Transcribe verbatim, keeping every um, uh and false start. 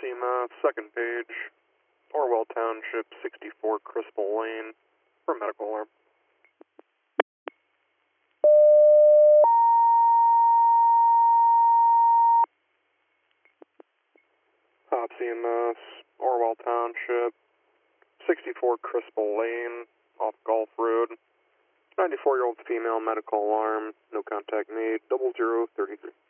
SEMA, second page, Orwell Township, sixty-four Crispal Lane, for medical alarm. Hop C M S, Orwell Township, sixty-four Crispal Lane, off Golf Road, ninety-four-year-old female, medical alarm, no contact made, double zero thirty-three.